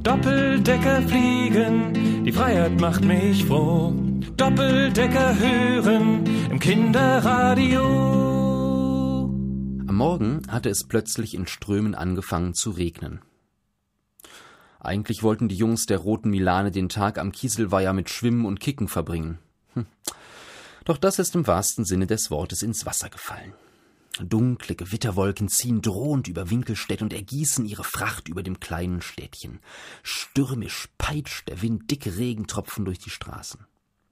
Doppeldecker fliegen, die Freiheit macht mich froh. Doppeldecker hören im Kinderradio. Am Morgen hatte es plötzlich in Strömen angefangen zu regnen. Eigentlich wollten die Jungs der Roten Milane den Tag am Kieselweiher mit Schwimmen und Kicken verbringen. Doch das ist im wahrsten Sinne des Wortes ins Wasser gefallen. Dunkle Gewitterwolken ziehen drohend über Winkelstedt und ergießen ihre Fracht über dem kleinen Städtchen. Stürmisch peitscht der Wind dicke Regentropfen durch die Straßen.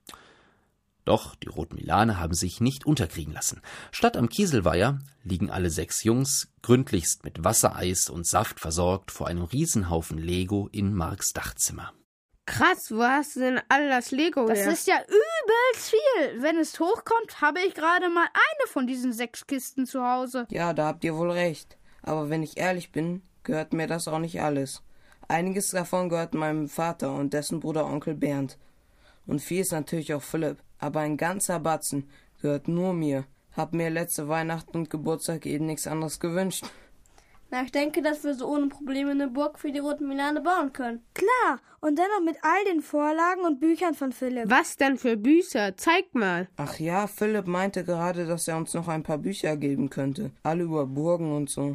Doch die Roten Milane haben sich nicht unterkriegen lassen. Statt am Kieselweiher liegen alle 6 Jungs, gründlichst mit Wassereis und Saft versorgt, vor einem Riesenhaufen Lego in Marks Dachzimmer. Krass, wo hast du denn all das Lego her? Das ist ja übelst viel. Wenn es hochkommt, habe ich gerade mal eine von diesen 6 Kisten zu Hause. Ja, da habt ihr wohl recht. Aber wenn ich ehrlich bin, gehört mir das auch nicht alles. Einiges davon gehört meinem Vater und dessen Bruder Onkel Bernd. Und viel ist natürlich auch Philipp. Aber ein ganzer Batzen gehört nur mir. Hab mir letzte Weihnachten und Geburtstag eben nichts anderes gewünscht. Na, ich denke, dass wir so ohne Probleme eine Burg für die Roten Milane bauen können. Klar, und dann noch mit all den Vorlagen und Büchern von Philipp. Was denn für Bücher? Zeig mal. Ach ja, Philipp meinte gerade, dass er uns noch ein paar Bücher geben könnte. Alle über Burgen und so.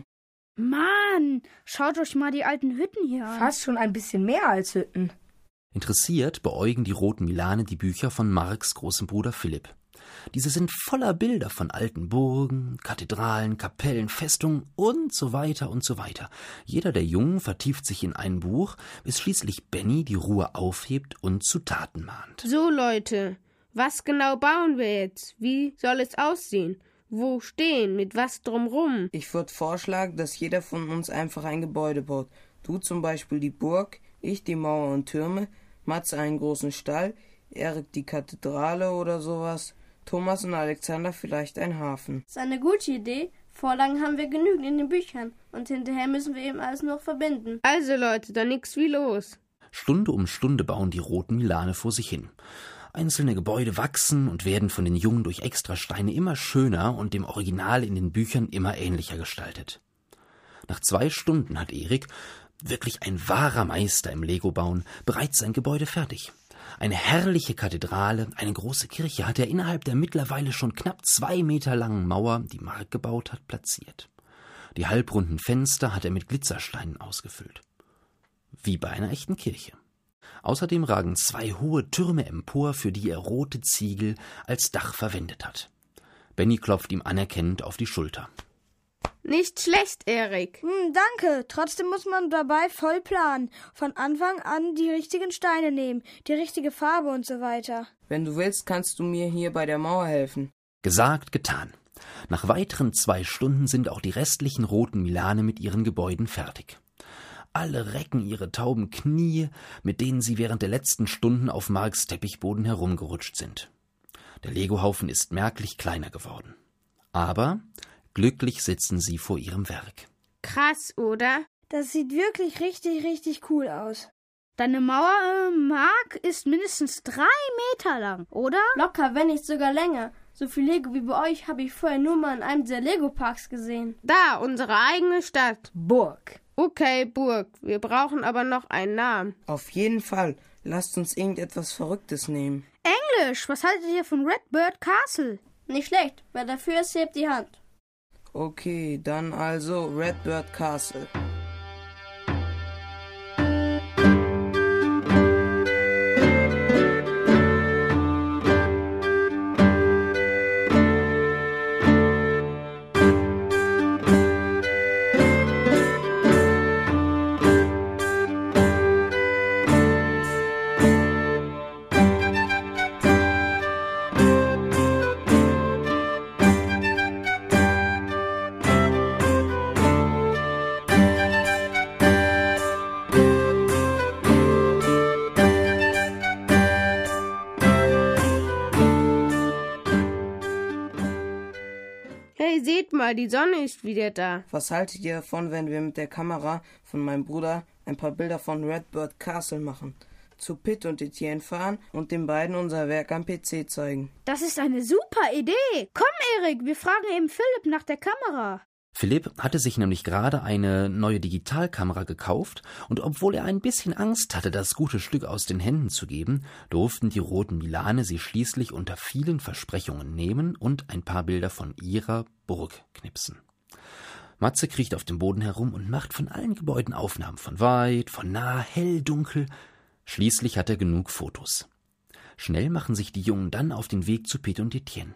Mann, schaut euch mal die alten Hütten hier an. Fast schon ein bisschen mehr als Hütten. Interessiert beäugen die Roten Milane die Bücher von Marks großem Bruder Philipp. Diese sind voller Bilder von alten Burgen, Kathedralen, Kapellen, Festungen und so weiter und so weiter. Jeder der Jungen vertieft sich in ein Buch, bis schließlich Benny die Ruhe aufhebt und zu Taten mahnt. So, Leute, was genau bauen wir jetzt? Wie soll es aussehen? Wo stehen? Mit was drumrum? Ich würde vorschlagen, dass jeder von uns einfach ein Gebäude baut. Du zum Beispiel die Burg, ich die Mauer und Türme, Matze einen großen Stall, Erik die Kathedrale oder sowas, Thomas und Alexander vielleicht ein Hafen. Das ist eine gute Idee. Vorlagen haben wir genügend in den Büchern. Und hinterher müssen wir eben alles noch verbinden. Also Leute, dann nix wie los. Stunde um Stunde bauen die Roten Milane vor sich hin. Einzelne Gebäude wachsen und werden von den Jungen durch Extrasteine immer schöner und dem Original in den Büchern immer ähnlicher gestaltet. Nach 2 Stunden hat Erik, wirklich ein wahrer Meister im Lego-Bauen, bereits sein Gebäude fertig. Eine herrliche Kathedrale, eine große Kirche hat er innerhalb der mittlerweile schon knapp 2 Meter langen Mauer, die Mark gebaut hat, platziert. Die halbrunden Fenster hat er mit Glitzersteinen ausgefüllt. Wie bei einer echten Kirche. Außerdem ragen 2 hohe Türme empor, für die er rote Ziegel als Dach verwendet hat. Benny klopft ihm anerkennend auf die Schulter. Nicht schlecht, Erik. Danke. Trotzdem muss man dabei voll planen. Von Anfang an die richtigen Steine nehmen, die richtige Farbe und so weiter. Wenn du willst, kannst du mir hier bei der Mauer helfen. Gesagt, getan. Nach weiteren 2 Stunden sind auch die restlichen Roten Milane mit ihren Gebäuden fertig. Alle recken ihre tauben Knie, mit denen sie während der letzten Stunden auf Marks Teppichboden herumgerutscht sind. Der Legohaufen ist merklich kleiner geworden. Aber glücklich sitzen sie vor ihrem Werk. Krass, oder? Das sieht wirklich richtig, richtig cool aus. Deine Mauer, Mark, ist mindestens 3 Meter lang, oder? Locker, wenn nicht sogar länger. So viel Lego wie bei euch habe ich vorher nur mal in einem dieser Lego-Parks gesehen. Da, unsere eigene Stadt. Burg. Okay, Burg. Wir brauchen aber noch einen Namen. Auf jeden Fall. Lasst uns irgendetwas Verrücktes nehmen. Englisch, was haltet ihr von Redbird Castle? Nicht schlecht. Wer dafür ist, hebt die Hand. Okay, dann also Redbird Castle. Hey, seht mal, die Sonne ist wieder da. Was haltet ihr davon, wenn wir mit der Kamera von meinem Bruder ein paar Bilder von Redbird Castle machen? Zu Pitt und Etienne fahren und den beiden unser Werk am PC zeigen. Das ist eine super Idee. Komm, Erik, wir fragen eben Philipp nach der Kamera. Philipp hatte sich nämlich gerade eine neue Digitalkamera gekauft, und obwohl er ein bisschen Angst hatte, das gute Stück aus den Händen zu geben, durften die roten Milane sie schließlich unter vielen Versprechungen nehmen und ein paar Bilder von ihrer Burg knipsen. Matze kriecht auf dem Boden herum und macht von allen Gebäuden Aufnahmen, von weit, von nah, hell, dunkel. Schließlich hat er genug Fotos. Schnell machen sich die Jungen dann auf den Weg zu Pitt und Etienne.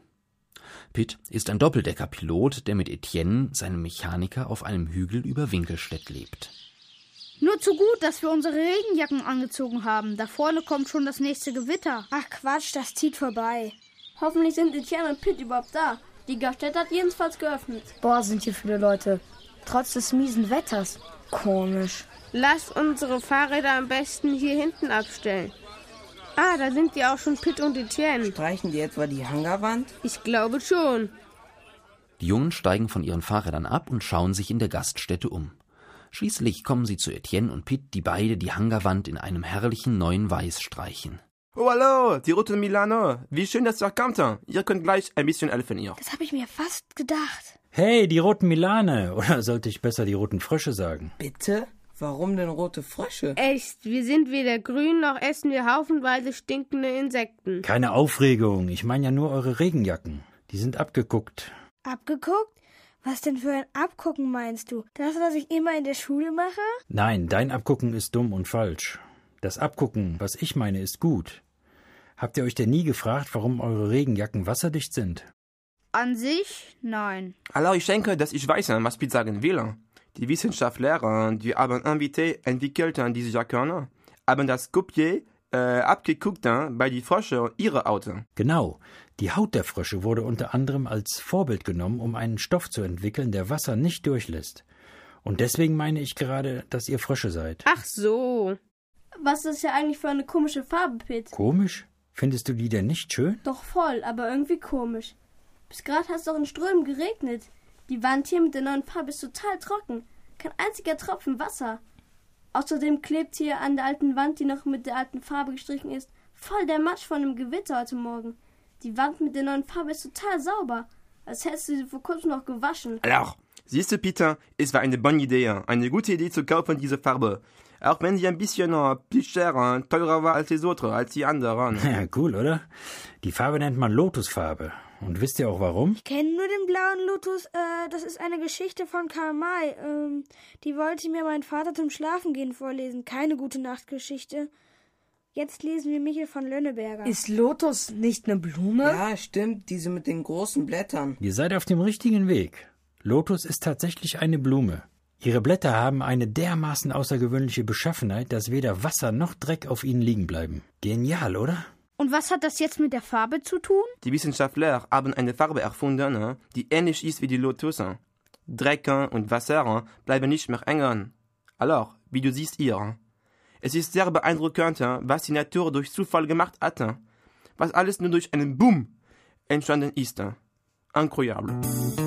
Pitt ist ein Doppeldeckerpilot, der mit Etienne, seinem Mechaniker, auf einem Hügel über Winkelstedt lebt. Nur zu gut, dass wir unsere Regenjacken angezogen haben. Da vorne kommt schon das nächste Gewitter. Ach Quatsch, das zieht vorbei. Hoffentlich sind Etienne und Pitt überhaupt da. Die Gaststätte hat jedenfalls geöffnet. Boah, sind hier viele Leute. Trotz des miesen Wetters. Komisch. Lass unsere Fahrräder am besten hier hinten abstellen. Ah, da sind die auch schon, Pitt und Etienne. Streichen die etwa die Hangarwand? Ich glaube schon. Die Jungen steigen von ihren Fahrrädern ab und schauen sich in der Gaststätte um. Schließlich kommen sie zu Etienne und Pitt, die beide die Hangarwand in einem herrlichen neuen Weiß streichen. Oh, hallo, die roten Milano. Wie schön, dass ihr kommt. Ihr könnt gleich ein bisschen helfen hier. Das habe ich mir fast gedacht. Hey, die roten Milane. Oder sollte ich besser die roten Frösche sagen? Bitte? Warum denn rote Frösche? Echt, wir sind weder grün, noch essen wir haufenweise stinkende Insekten. Keine Aufregung, ich meine ja nur eure Regenjacken. Die sind abgeguckt. Abgeguckt? Was denn für ein Abgucken meinst du? Das, was ich immer in der Schule mache? Nein, dein Abgucken ist dumm und falsch. Das Abgucken, was ich meine, ist gut. Habt ihr euch denn nie gefragt, warum eure Regenjacken wasserdicht sind? An sich, nein. Alors, ich denke, dass ich weiß, was Pitt sagen will. Die Wissenschaftler, die haben entwickelt diese Jacken, haben das kopiert, abgeguckt bei den Fröschen ihre Haut. Genau. Die Haut der Frösche wurde unter anderem als Vorbild genommen, um einen Stoff zu entwickeln, der Wasser nicht durchlässt. Und deswegen meine ich gerade, dass ihr Frösche seid. Ach so. Was ist ja eigentlich für eine komische Farbe, Pitt? Komisch? Findest du die denn nicht schön? Doch voll, aber irgendwie komisch. Bis gerade hat es doch in Strömen geregnet. Die Wand hier mit der neuen Farbe ist total trocken. Kein einziger Tropfen Wasser. Außerdem klebt hier an der alten Wand, die noch mit der alten Farbe gestrichen ist, voll der Matsch von dem Gewitter heute Morgen. Die Wand mit der neuen Farbe ist total sauber. Als hättest du sie vor kurzem noch gewaschen. Alors, siehst du, Peter, es war eine bonne Idee. Eine gute Idee zu kaufen, diese Farbe. Auch wenn sie ein bisschen plus teurer war als die anderen. Ja, cool, oder? Die Farbe nennt man Lotusfarbe. Und wisst ihr auch warum? Ich kenne nur den blauen Lotus. Das ist eine Geschichte von Karl May. Die wollte mir mein Vater zum Schlafengehen vorlesen. Keine gute Nachtgeschichte. Jetzt lesen wir Michel von Lönneberger. Ist Lotus nicht eine Blume? Ja, stimmt, diese mit den großen Blättern. Ihr seid auf dem richtigen Weg. Lotus ist tatsächlich eine Blume. Ihre Blätter haben eine dermaßen außergewöhnliche Beschaffenheit, dass weder Wasser noch Dreck auf ihnen liegen bleiben. Genial, oder? Und was hat das jetzt mit der Farbe zu tun? Die Wissenschaftler haben eine Farbe erfunden, die ähnlich ist wie die Lotus. Dreck und Wasser bleiben nicht mehr hängen. Alors, wie du siehst hier. Es ist sehr beeindruckend, was die Natur durch Zufall gemacht hat. Was alles nur durch einen Boom entstanden ist. Incroyable.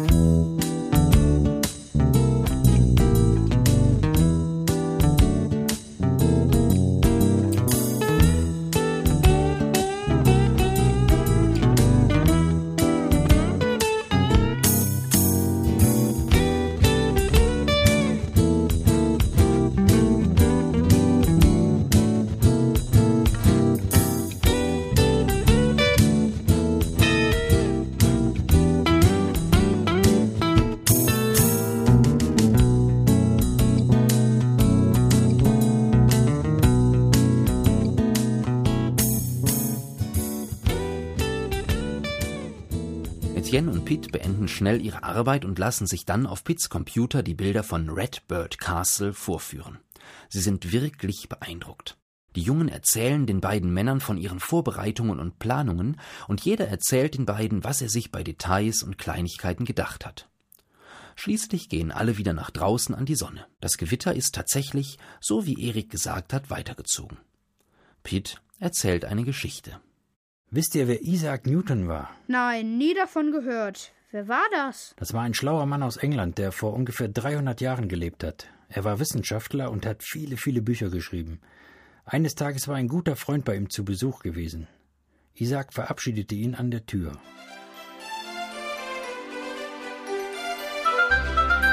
Etienne und Pitt beenden schnell ihre Arbeit und lassen sich dann auf Pitts Computer die Bilder von Redbird Castle vorführen. Sie sind wirklich beeindruckt. Die Jungen erzählen den beiden Männern von ihren Vorbereitungen und Planungen, und jeder erzählt den beiden, was er sich bei Details und Kleinigkeiten gedacht hat. Schließlich gehen alle wieder nach draußen an die Sonne. Das Gewitter ist tatsächlich, so wie Erik gesagt hat, weitergezogen. Pitt erzählt eine Geschichte. Wisst ihr, wer Isaac Newton war? Nein, nie davon gehört. Wer war das? Das war ein schlauer Mann aus England, der vor ungefähr 300 Jahren gelebt hat. Er war Wissenschaftler und hat viele, viele Bücher geschrieben. Eines Tages war ein guter Freund bei ihm zu Besuch gewesen. Isaac verabschiedete ihn an der Tür.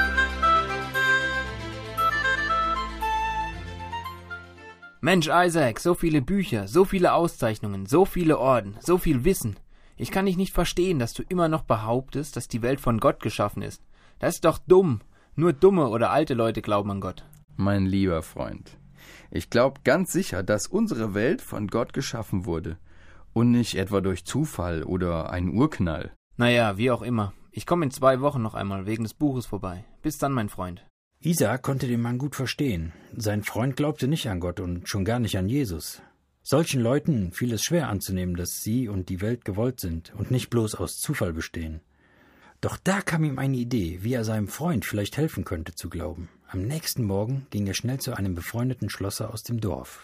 Mensch, Isaac, so viele Bücher, so viele Auszeichnungen, so viele Orden, so viel Wissen. Ich kann dich nicht verstehen, dass du immer noch behauptest, dass die Welt von Gott geschaffen ist. Das ist doch dumm. Nur dumme oder alte Leute glauben an Gott. Mein lieber Freund, ich glaube ganz sicher, dass unsere Welt von Gott geschaffen wurde. Und nicht etwa durch Zufall oder einen Urknall. Naja, wie auch immer. Ich komme in 2 Wochen noch einmal wegen des Buches vorbei. Bis dann, mein Freund. Isaak konnte den Mann gut verstehen. Sein Freund glaubte nicht an Gott und schon gar nicht an Jesus. Solchen Leuten fiel es schwer anzunehmen, dass sie und die Welt gewollt sind und nicht bloß aus Zufall bestehen. Doch da kam ihm eine Idee, wie er seinem Freund vielleicht helfen könnte zu glauben. Am nächsten Morgen ging er schnell zu einem befreundeten Schlosser aus dem Dorf.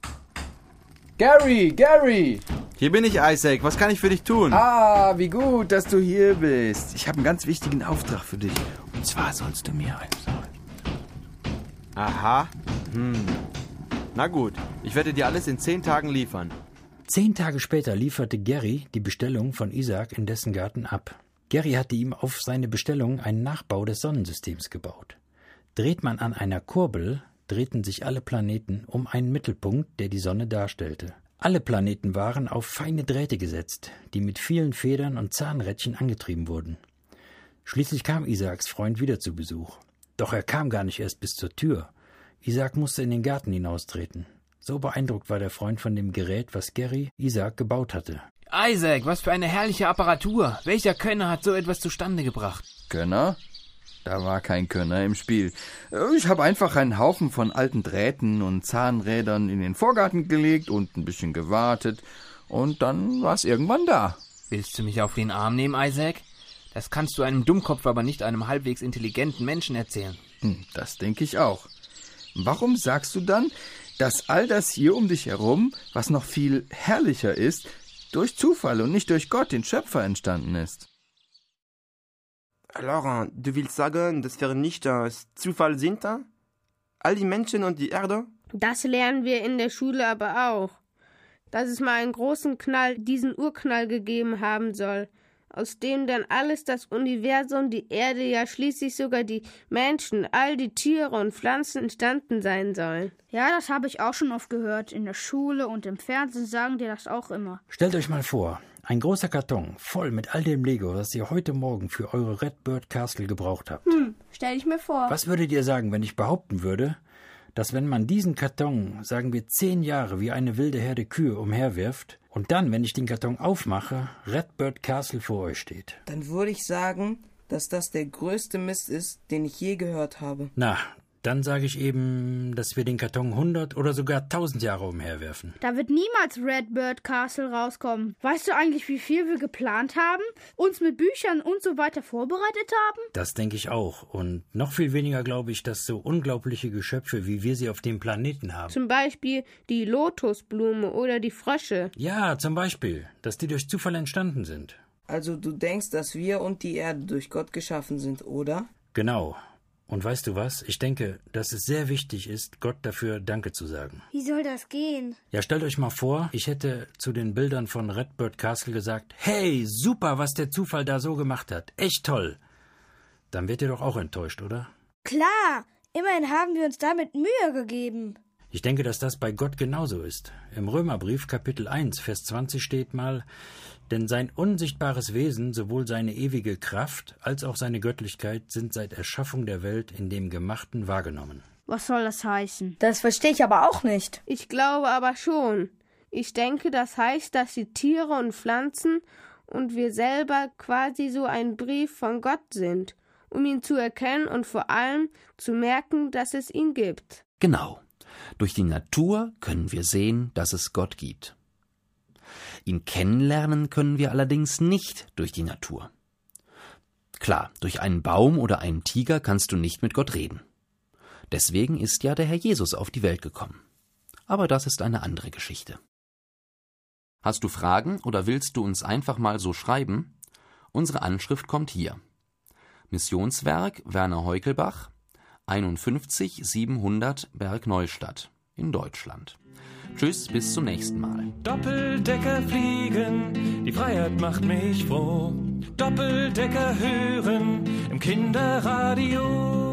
Gary! Hier bin ich, Isaac. Was kann ich für dich tun? Ah, wie gut, dass du hier bist. Ich habe einen ganz wichtigen Auftrag für dich. Und zwar sollst du mir Aha. Na gut, ich werde dir alles in 10 Tagen liefern. 10 Tage später lieferte Gary die Bestellung von Isaak in dessen Garten ab. Gary hatte ihm auf seine Bestellung einen Nachbau des Sonnensystems gebaut. Dreht man an einer Kurbel, drehten sich alle Planeten um einen Mittelpunkt, der die Sonne darstellte. Alle Planeten waren auf feine Drähte gesetzt, die mit vielen Federn und Zahnrädchen angetrieben wurden. Schließlich kam Isaaks Freund wieder zu Besuch. Doch er kam gar nicht erst bis zur Tür. Isaak musste in den Garten hinaustreten. So beeindruckt war der Freund von dem Gerät, was Gary Isaak gebaut hatte. Isaac, was für eine herrliche Apparatur. Welcher Könner hat so etwas zustande gebracht? Könner? Da war kein Könner im Spiel. Ich habe einfach einen Haufen von alten Drähten und Zahnrädern in den Vorgarten gelegt und ein bisschen gewartet. Und dann war es irgendwann da. Willst du mich auf den Arm nehmen, Isaac? Das kannst du einem Dummkopf, aber nicht einem halbwegs intelligenten Menschen erzählen. Das denke ich auch. Warum sagst du dann, dass all das hier um dich herum, was noch viel herrlicher ist, durch Zufall und nicht durch Gott, den Schöpfer, entstanden ist? Alors, du willst sagen, dass wir nicht aus Zufall sind? All die Menschen und die Erde? Das lernen wir in der Schule aber auch. Dass es mal einen großen Knall, diesen Urknall gegeben haben soll, aus dem dann alles das Universum, die Erde, ja schließlich sogar die Menschen, all die Tiere und Pflanzen entstanden sein sollen. Ja, das habe ich auch schon oft gehört. In der Schule und im Fernsehen sagen die das auch immer. Stellt euch mal vor, ein großer Karton voll mit all dem Lego, das ihr heute Morgen für eure Redbird Castle gebraucht habt. Stell ich mir vor. Was würdet ihr sagen, wenn ich behaupten würde, dass wenn man diesen Karton, sagen wir 10 Jahre wie eine wilde Herde Kühe umherwirft und dann, wenn ich den Karton aufmache, Redbird Castle vor euch steht? Dann würde ich sagen, dass das der größte Mist ist, den ich je gehört habe. Na, dann sage ich eben, dass wir den Karton 100 oder sogar 1000 Jahre umherwerfen. Da wird niemals Redbird Castle rauskommen. Weißt du eigentlich, wie viel wir geplant haben? Uns mit Büchern und so weiter vorbereitet haben? Das denke ich auch. Und noch viel weniger glaube ich, dass so unglaubliche Geschöpfe, wie wir sie auf dem Planeten haben. Zum Beispiel die Lotusblume oder die Frösche. Ja, zum Beispiel, dass die durch Zufall entstanden sind. Also du denkst, dass wir und die Erde durch Gott geschaffen sind, oder? Genau. Und weißt du was? Ich denke, dass es sehr wichtig ist, Gott dafür Danke zu sagen. Wie soll das gehen? Ja, stellt euch mal vor, ich hätte zu den Bildern von Redbird Castle gesagt, hey, super, was der Zufall da so gemacht hat. Echt toll. Dann werdet ihr doch auch enttäuscht, oder? Klar, immerhin haben wir uns damit Mühe gegeben. Ich denke, dass das bei Gott genauso ist. Im Römerbrief Kapitel 1, Vers 20 steht mal, denn sein unsichtbares Wesen, sowohl seine ewige Kraft als auch seine Göttlichkeit, sind seit Erschaffung der Welt in dem Gemachten wahrgenommen. Was soll das heißen? Das verstehe ich aber auch nicht. Ich glaube aber schon. Ich denke, das heißt, dass die Tiere und Pflanzen und wir selber quasi so ein Brief von Gott sind, um ihn zu erkennen und vor allem zu merken, dass es ihn gibt. Genau. Durch die Natur können wir sehen, dass es Gott gibt. Ihn kennenlernen können wir allerdings nicht durch die Natur. Klar, durch einen Baum oder einen Tiger kannst du nicht mit Gott reden. Deswegen ist ja der Herr Jesus auf die Welt gekommen. Aber das ist eine andere Geschichte. Hast du Fragen oder willst du uns einfach mal so schreiben? Unsere Anschrift kommt hier. Missionswerk Werner Heukelbach, 51 700 Bergneustadt in Deutschland. Tschüss, bis zum nächsten Mal. Doppeldecker fliegen, die Freiheit macht mich froh. Doppeldecker hören im Kinderradio.